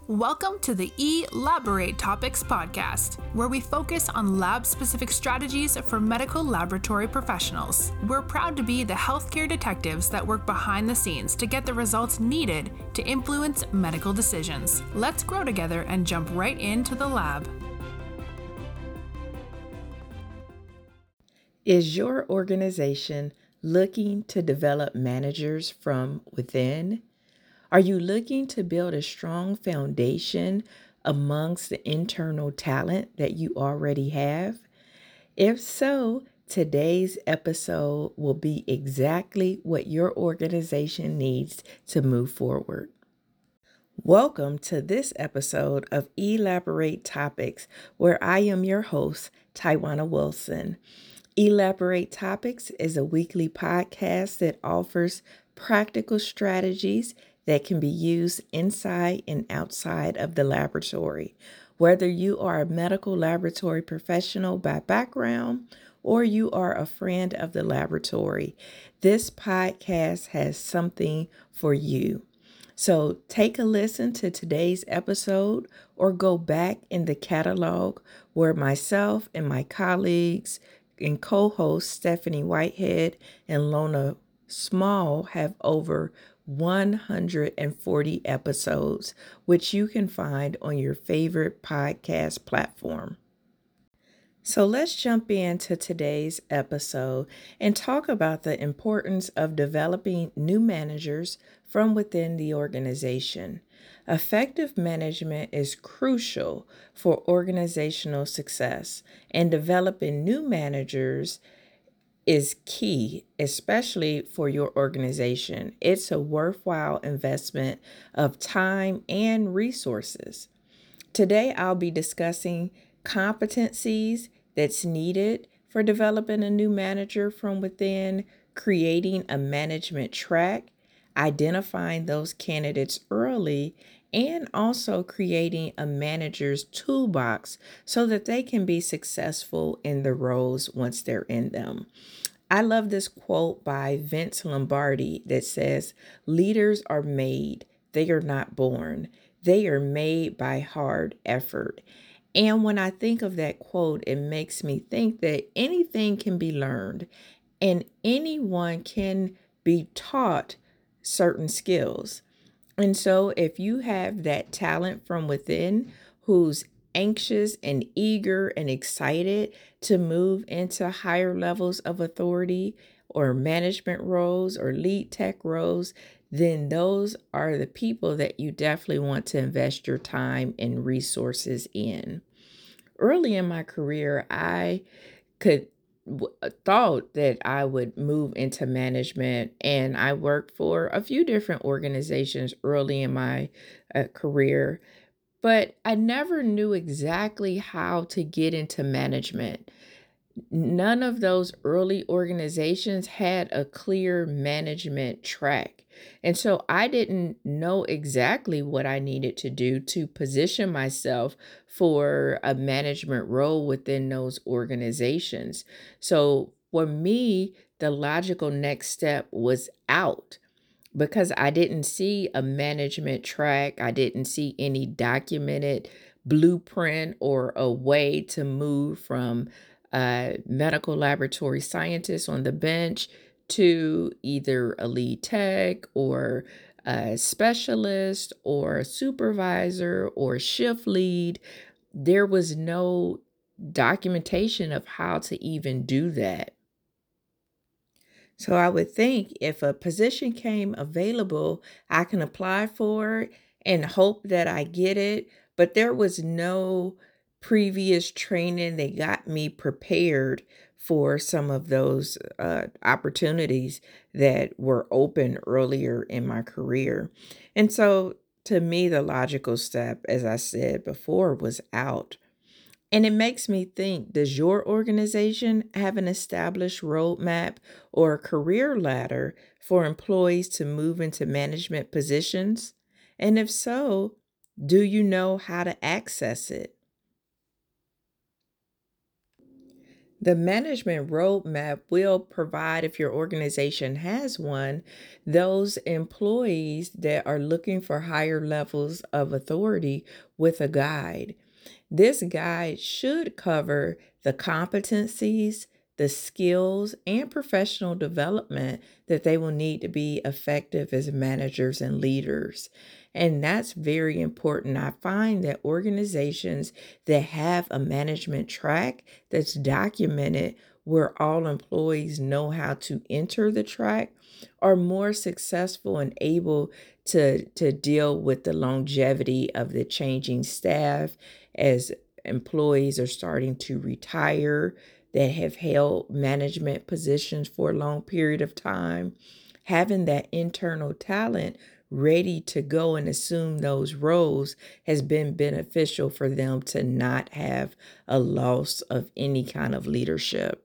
Welcome to the Elaborate Topics podcast, where we focus on lab-specific strategies for medical laboratory professionals. We're proud to be the healthcare detectives that work behind the scenes to get the results needed to influence medical decisions. Let's grow together and jump right into the lab. Is your organization looking to develop managers from within? Are you looking to build a strong foundation amongst the internal talent that you already have? If so, today's episode will be exactly what your organization needs to move forward. Welcome to this episode of Elaborate Topics, where I am your host, Tywana Wilson. Elaborate Topics is a weekly podcast that offers practical strategies that can be used inside and outside of the laboratory. Whether you are a medical laboratory professional by background or you are a friend of the laboratory, this podcast has something for you. So take a listen to today's episode or go back in the catalog where myself and my colleagues and co-hosts Stephanie Whitehead and Lona Small have over 140 episodes, which you can find on your favorite podcast platform. So let's jump into today's episode and talk about the importance of developing new managers from within the organization. Effective management is crucial for organizational success, and developing new managers is key, especially for your organization. It's a worthwhile investment of time and resources. Today, I'll be discussing competencies that's needed for developing a new manager from within, creating a management track, identifying those candidates early, and also creating a manager's toolbox so that they can be successful in the roles once they're in them. I love this quote by Vince Lombardi that says, "Leaders are made, they are not born. They are made by hard effort." And when I think of that quote, it makes me think that anything can be learned and anyone can be taught certain skills. And so if you have that talent from within who's anxious and eager and excited to move into higher levels of authority or management roles or lead tech roles, then those are the people that you definitely want to invest your time and resources in. Early in my career, I could thought that I would move into management, and I worked for a few different organizations early in my career, but I never knew exactly how to get into management. None of those early organizations had a clear management track. And so I didn't know exactly what I needed to do to position myself for a management role within those organizations. So for me, the logical next step was out because I didn't see a management track. I didn't see any documented blueprint or a way to move from a medical laboratory scientist on the bench to either a lead tech or a specialist or a supervisor or shift lead. There was no documentation of how to even do that. So I would think if a position came available, I can apply for it and hope that I get it. But there was no previous training that got me prepared for some of those opportunities that were open earlier in my career. And so to me, the logical step, as I said before, was out. And it makes me think, does your organization have an established roadmap or a career ladder for employees to move into management positions? And if so, do you know how to access it? The management roadmap will provide, if your organization has one, those employees that are looking for higher levels of authority with a guide. This guide should cover the competencies, the skills, and professional development that they will need to be effective as managers and leaders. And that's very important. I find that organizations that have a management track that's documented where all employees know how to enter the track are more successful and able to deal with the longevity of the changing staff as employees are starting to retire that have held management positions for a long period of time. Having that internal talent ready to go and assume those roles has been beneficial for them to not have a loss of any kind of leadership.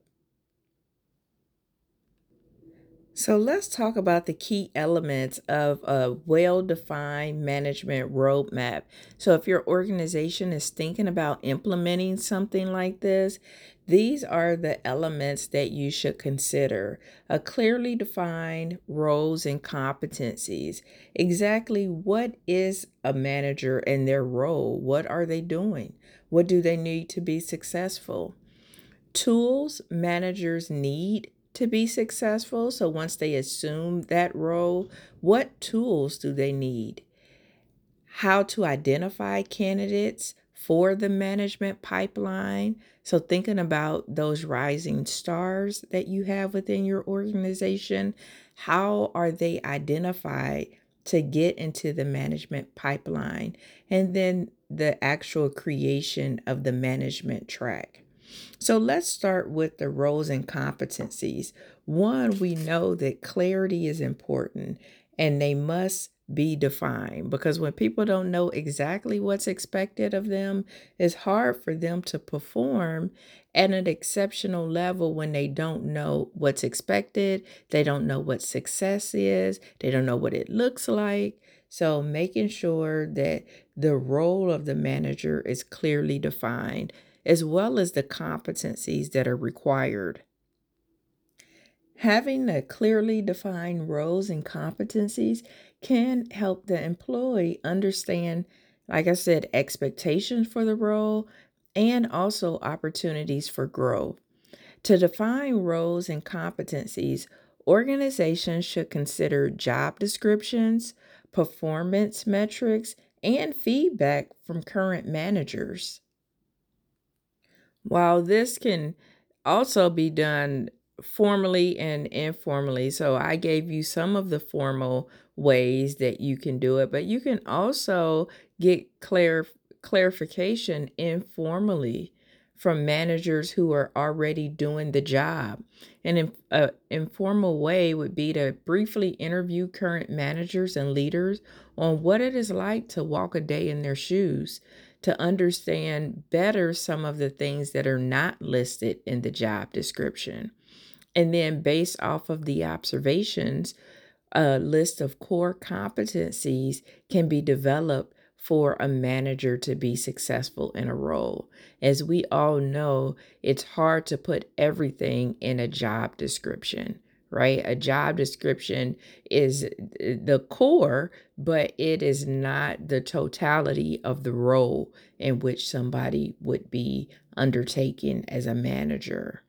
So let's talk about the key elements of a well-defined management roadmap. So if your organization is thinking about implementing something like this, these are the elements that you should consider. A clearly defined roles and competencies. Exactly what is a manager and their role? What are they doing? What do they need to be successful? Tools managers need to be successful. So once they assume that role, what tools do they need? How to identify candidates for the management pipeline. So thinking about those rising stars that you have within your organization, how are they identified to get into the management pipeline? And then the actual creation of the management track. So let's start with the roles and competencies. One, we know that clarity is important and they must be defined because when people don't know exactly what's expected of them, it's hard for them to perform at an exceptional level when they don't know what's expected, they don't know what success is, they don't know what it looks like. So making sure that the role of the manager is clearly defined as well as the competencies that are required. Having the clearly defined roles and competencies can help the employee understand, like I said, expectations for the role and also opportunities for growth. To define roles and competencies, organizations should consider job descriptions, performance metrics, and feedback from current managers. While this can also be done formally and informally, so I gave you some of the formal ways that you can do it, but you can also get clarification informally from managers who are already doing the job. An informal way would be to briefly interview current managers and leaders on what it is like to walk a day in their shoes to understand better some of the things that are not listed in the job description. And then, based off of the observations, a list of core competencies can be developed for a manager to be successful in a role. As we all know, it's hard to put everything in a job description, right? A job description is the core, but it is not the totality of the role in which somebody would be undertaking as a manager.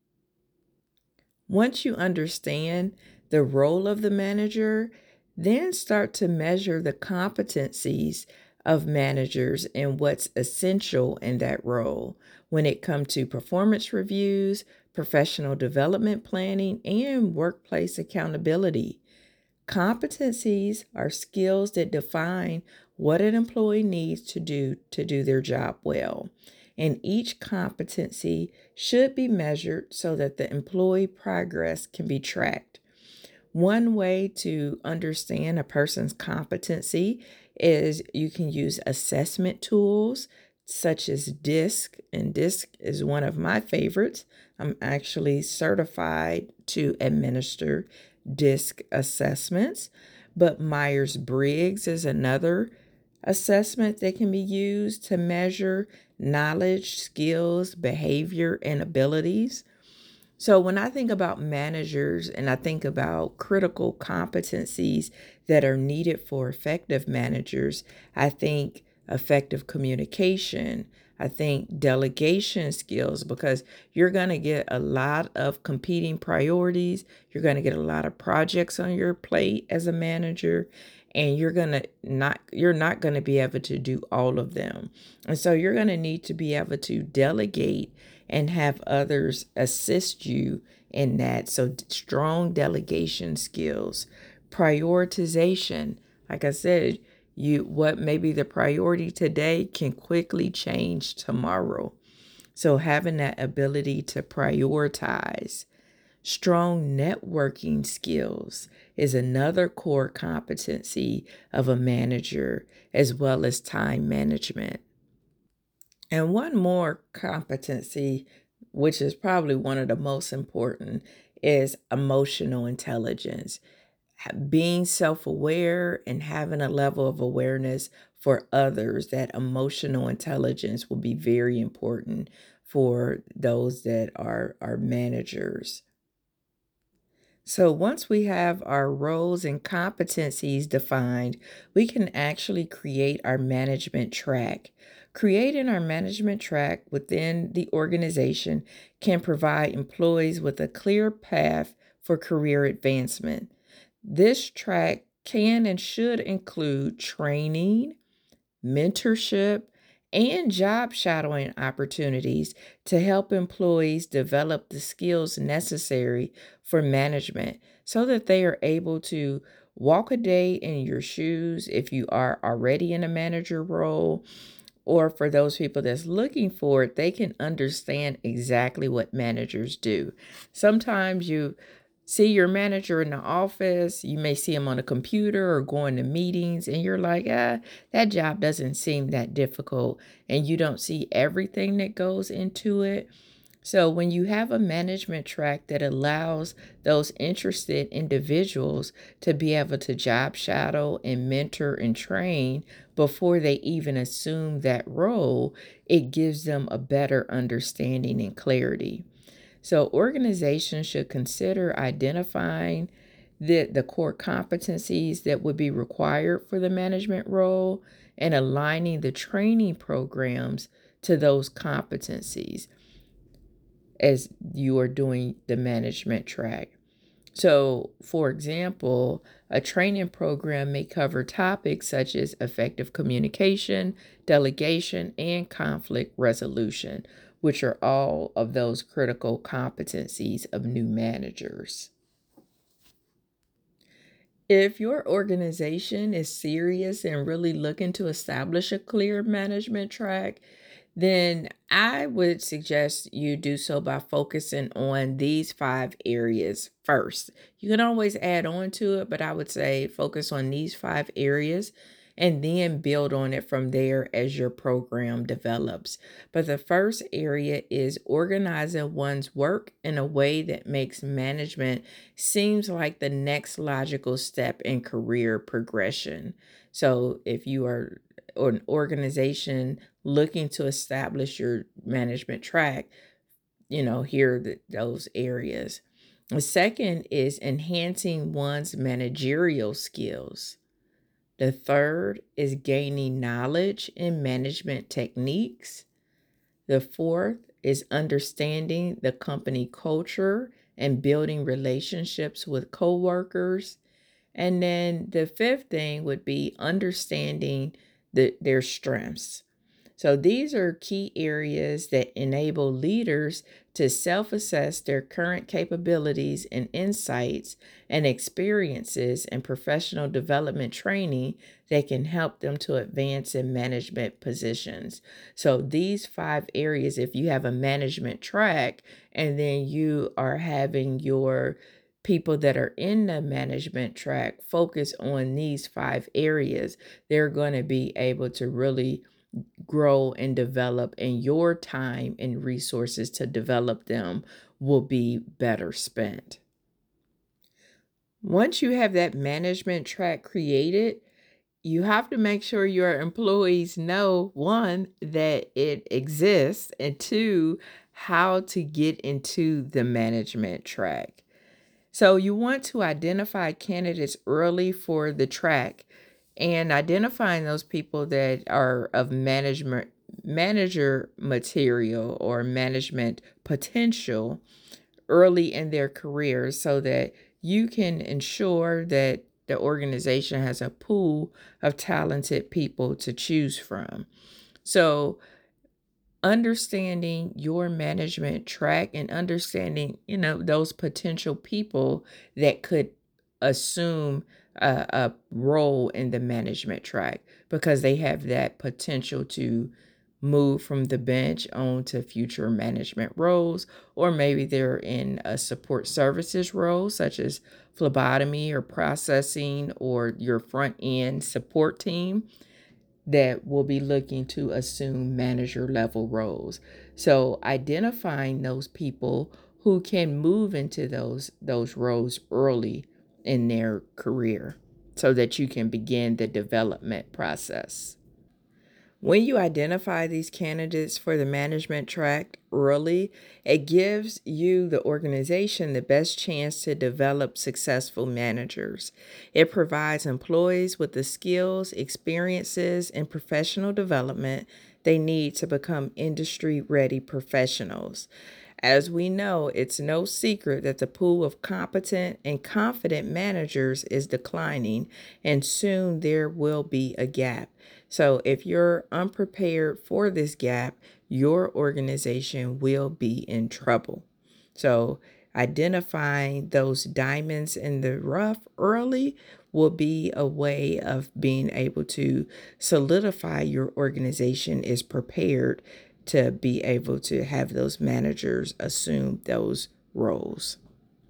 Once you understand the role of the manager, then start to measure the competencies of managers and what's essential in that role when it comes to performance reviews, professional development planning, and workplace accountability. Competencies are skills that define what an employee needs to do their job well. And each competency should be measured so that the employee progress can be tracked. One way to understand a person's competency is you can use assessment tools such as DISC, and DISC is one of my favorites. I'm actually certified to administer DISC assessments, but Myers Briggs is another assessment that can be used to measure knowledge, skills, behavior, and abilities. So when I think about managers and I think about critical competencies that are needed for effective managers, I think effective communication. I think delegation skills because you're going to get a lot of competing priorities. You're going to get a lot of projects on your plate as a manager, and you're not going to be able to do all of them. And so you're going to need to be able to delegate and have others assist you in that. So strong delegation skills, prioritization. Like I said, what may be the priority today can quickly change tomorrow. So having that ability to prioritize. Strong networking skills is another core competency of a manager, as well as time management. And one more competency, which is probably one of the most important, is emotional intelligence. Being self aware and having a level of awareness for others, that emotional intelligence will be very important for those that are managers. So once we have our roles and competencies defined, we can actually create our management track. Creating our management track within the organization can provide employees with a clear path for career advancement. This track can and should include training, mentorship, and job shadowing opportunities to help employees develop the skills necessary for management so that they are able to walk a day in your shoes if you are already in a manager role, or for those people that's looking for it, they can understand exactly what managers do. Sometimes you see your manager in the office, you may see him on a computer or going to meetings, and you're like, that job doesn't seem that difficult, and you don't see everything that goes into it. So when you have a management track that allows those interested individuals to be able to job shadow and mentor and train before they even assume that role, it gives them a better understanding and clarity. So organizations should consider identifying the core competencies that would be required for the management role and aligning the training programs to those competencies as you are doing the management track. So, for example, a training program may cover topics such as effective communication, delegation, and conflict resolution, which are all of those critical competencies of new managers. If your organization is serious and really looking to establish a clear management track, then I would suggest you do so by focusing on these 5 areas first. You can always add on to it, but I would say focus on these 5 areas and then build on it from there as your program develops. But the first area is organizing one's work in a way that makes management seems like the next logical step in career progression. So if you are an organization looking to establish your management track, here are those areas. The second is enhancing one's managerial skills. The third is gaining knowledge in management techniques. The fourth is understanding the company culture and building relationships with coworkers. And then the fifth thing would be understanding their strengths. So these are key areas that enable leaders to self-assess their current capabilities and insights and experiences and professional development training that can help them to advance in management positions. So these 5 areas, if you have a management track and then you are having your people that are in the management track focus on these 5 areas, they're going to be able to really grow and develop, and your time and resources to develop them will be better spent. Once you have that management track created, you have to make sure your employees know, one, that it exists, and two, how to get into the management track. So you want to identify candidates early for the track, and identifying those people that are of manager material or management potential early in their careers, so that you can ensure that the organization has a pool of talented people to choose from. So understanding your management track and understanding, those potential people that could assume a role in the management track, because they have that potential to move from the bench on to future management roles, or maybe they're in a support services role such as phlebotomy or processing, or your front end support team that will be looking to assume manager level roles. So identifying those people who can move into those roles early in their career, so that you can begin the development process. When you identify these candidates for the management track early, it gives you, the organization, the best chance to develop successful managers. It provides employees with the skills, experiences, and professional development they need to become industry-ready professionals. As we know, it's no secret that the pool of competent and confident managers is declining, and soon there will be a gap. So if you're unprepared for this gap, your organization will be in trouble. So identifying those diamonds in the rough early will be a way of being able to solidify your organization is prepared to be able to have those managers assume those roles.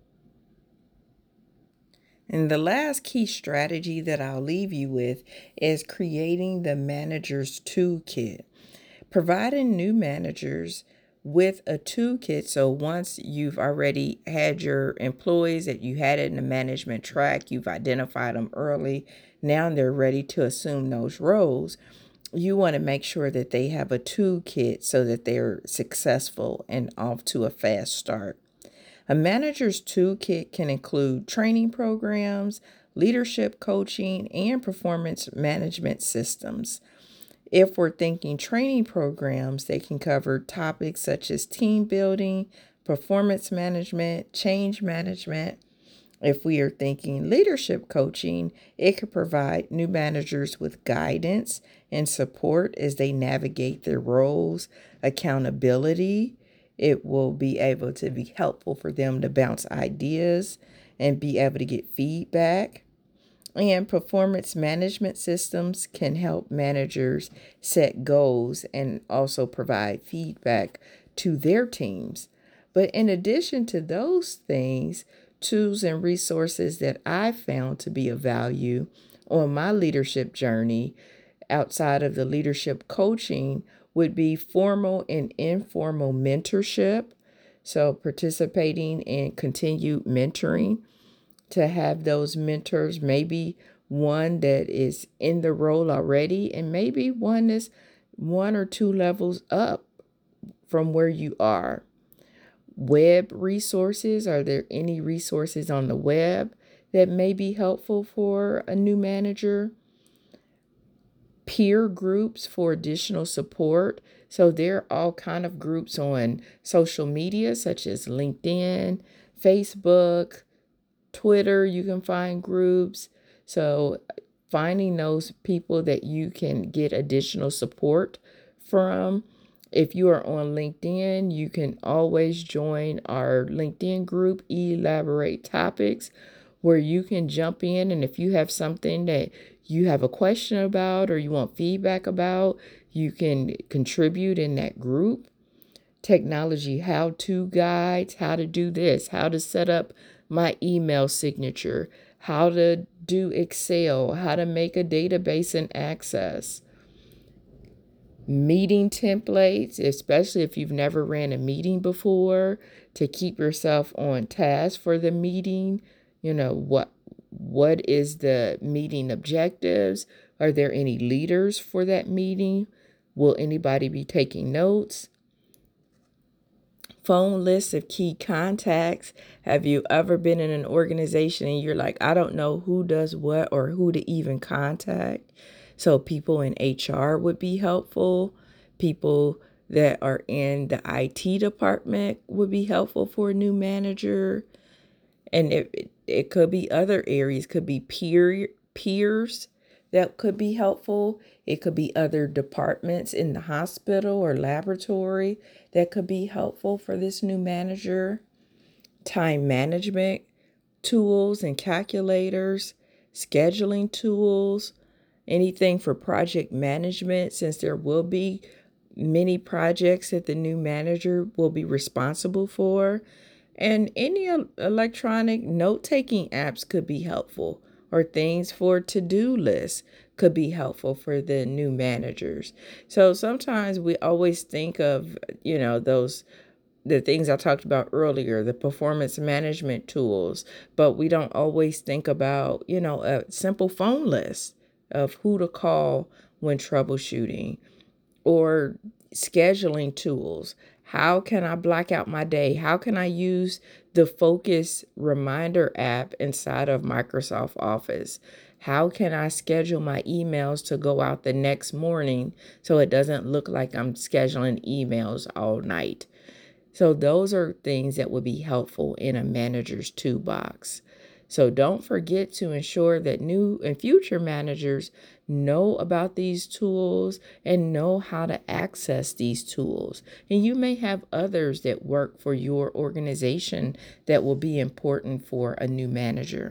And the last key strategy that I'll leave you with is creating the manager's toolkit. Providing new managers with a toolkit. So once you've already had your employees that you had in the management track, you've identified them early, now they're ready to assume those roles. You want to make sure that they have a toolkit so that they're successful and off to a fast start. A manager's toolkit can include training programs, leadership coaching, and performance management systems. If we're thinking training programs, they can cover topics such as team building, performance management, change management. If we are thinking leadership coaching, it could provide new managers with guidance and support as they navigate their roles, accountability. It will be able to be helpful for them to bounce ideas and be able to get feedback. And performance management systems can help managers set goals and also provide feedback to their teams. But in addition to those things, tools and resources that I found to be of value on my leadership journey outside of the leadership coaching would be formal and informal mentorship. So participating in continued mentoring, to have those mentors, maybe one that is in the role already, and maybe one that's one or two levels up from where you are. Web resources, are there any resources on the web that may be helpful for a new manager? Peer groups for additional support. So there are all kind of groups on social media such as LinkedIn, Facebook, Twitter. You can find groups. So finding those people that you can get additional support from. If you are on LinkedIn, you can always join our LinkedIn group, Elaborate Topics, where you can jump in. And if you have something that you have a question about or you want feedback about, you can contribute in that group. Technology how-to guides, how to do this, how to set up my email signature, how to do Excel, how to make a database and access. Meeting templates, especially if you've never ran a meeting before, to keep yourself on task for the meeting. What is the meeting objectives? Are there any leaders for that meeting? Will anybody be taking notes? Phone lists of key contacts. Have you ever been in an organization and you're like, I don't know who does what or who to even contact? So people in HR would be helpful. People that are in the IT department would be helpful for a new manager. And it could be other areas, could be peers that could be helpful. It could be other departments in the hospital or laboratory that could be helpful for this new manager. Time management tools and calculators, scheduling tools, anything for project management, since there will be many projects that the new manager will be responsible for. And any electronic note-taking apps could be helpful, or things for to-do lists could be helpful for the new managers. So sometimes we always think of, the things I talked about earlier, the performance management tools, but we don't always think about, a simple phone list of who to call when troubleshooting, or scheduling tools. How can I block out my day? How can I use the Focus Reminder app inside of Microsoft Office? How can I schedule my emails to go out the next morning so it doesn't look like I'm scheduling emails all night? So those are things that would be helpful in a manager's toolbox. So don't forget to ensure that new and future managers know about these tools and know how to access these tools. And you may have others that work for your organization that will be important for a new manager.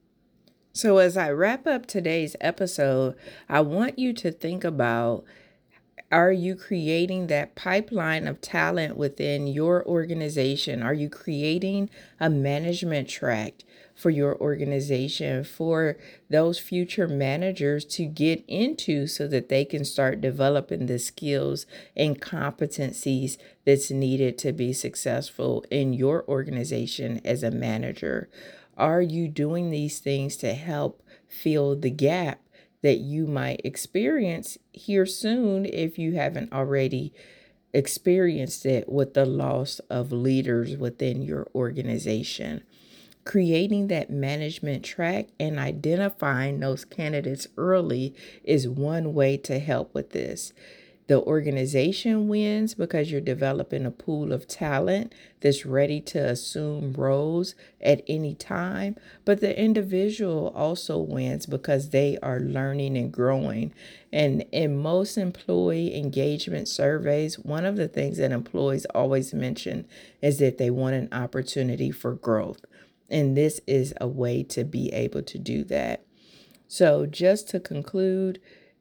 So as I wrap up today's episode, I want you to think about, are you creating that pipeline of talent within your organization? Are you creating a management track for your organization for those future managers to get into so that they can start developing the skills and competencies that's needed to be successful in your organization as a manager? Are you doing these things to help fill the gap that you might experience here soon if you haven't already experienced it with the loss of leaders within your organization? Creating that management track and identifying those candidates early is one way to help with this. The organization wins because you're developing a pool of talent that's ready to assume roles at any time. But the individual also wins because they are learning and growing. And in most employee engagement surveys, one of the things that employees always mention is that they want an opportunity for growth. And this is a way to be able to do that. So just to conclude,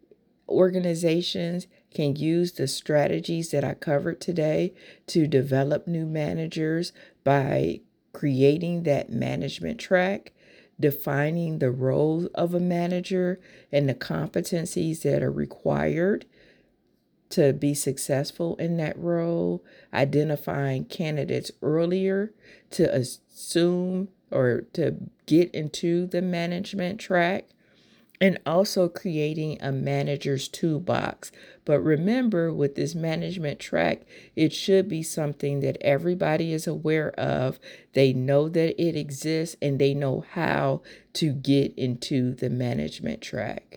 organizations can use the strategies that I covered today to develop new managers by creating that management track, defining the role of a manager and the competencies that are required to be successful in that role, identifying candidates earlier to assume or to get into the management track, and also creating a manager's toolbox. But remember, with this management track, it should be something that everybody is aware of. They know that it exists and they know how to get into the management track.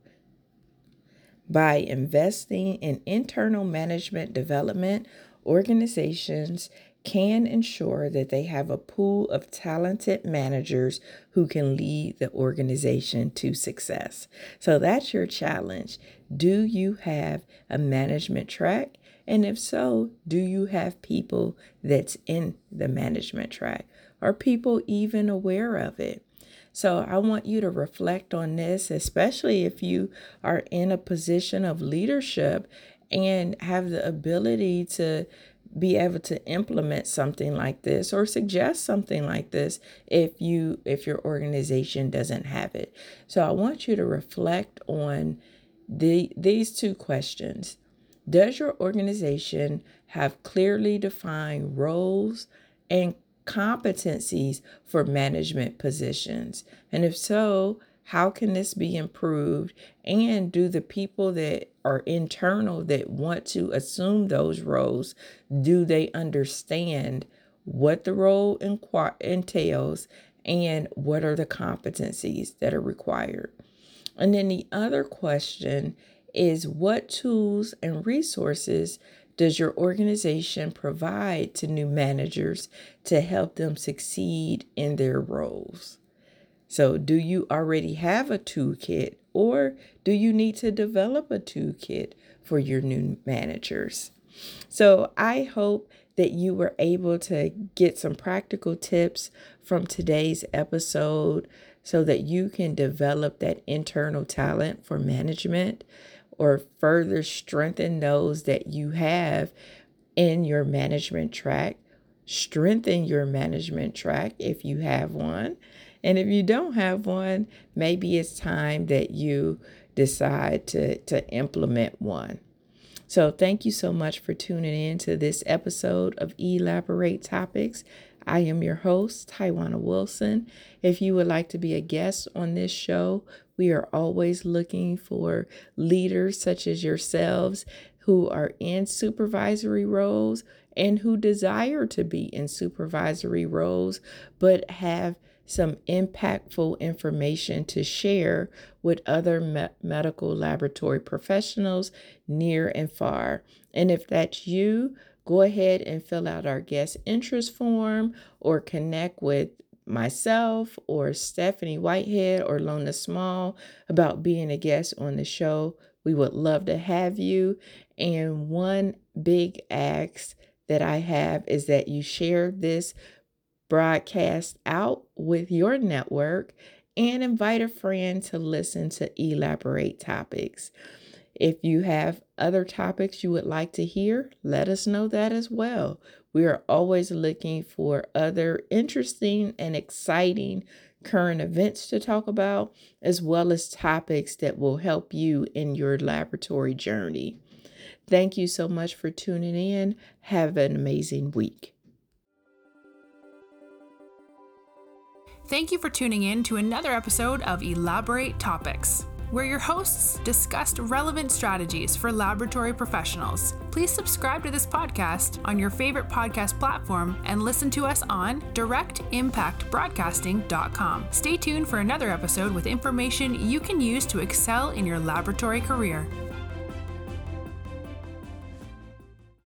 By investing in internal management development, organizations can ensure that they have a pool of talented managers who can lead the organization to success. So that's your challenge. Do you have a management track? And if so, do you have people that's in the management track? Are people even aware of it? So I want you to reflect on this, especially if you are in a position of leadership and have the ability to be able to implement something like this or suggest something like this if your organization doesn't have it. So I want you to reflect on these two questions. Does your organization have clearly defined roles and competencies for management positions? And if so, how can this be improved? And do the people that are internal that want to assume those roles, do they understand what the role entails and what are the competencies that are required? And then the other question is, what tools and resources does your organization provide to new managers to help them succeed in their roles? So, do you already have a toolkit, or do you need to develop a toolkit for your new managers? So, I hope that you were able to get some practical tips from today's episode so that you can develop that internal talent for management or further strengthen those that you have in your management track. Strengthen your management track if you have one. And if you don't have one, maybe it's time that you decide to implement one. So thank you so much for tuning in to this episode of Elaborate Topics. I am your host, Taiwana Wilson. If you would like to be a guest on this show, we are always looking for leaders such as yourselves who are in supervisory roles and who desire to be in supervisory roles, but have some impactful information to share with other medical laboratory professionals near and far. And if that's you, go ahead and fill out our guest interest form or connect with myself or Stephanie Whitehead or Lona Small about being a guest on the show. We would love to have you. And one big ask that I have is that you share this broadcast out with your network and invite a friend to listen to Elaborate Topics. If you have other topics you would like to hear, let us know that as well. We are always looking for other interesting and exciting current events to talk about, as well as topics that will help you in your laboratory journey. Thank you so much for tuning in. Have an amazing week. Thank you for tuning in to another episode of Elaborate Topics, where your hosts discussed relevant strategies for laboratory professionals. Please subscribe to this podcast on your favorite podcast platform and listen to us on directimpactbroadcasting.com. Stay tuned for another episode with information you can use to excel in your laboratory career.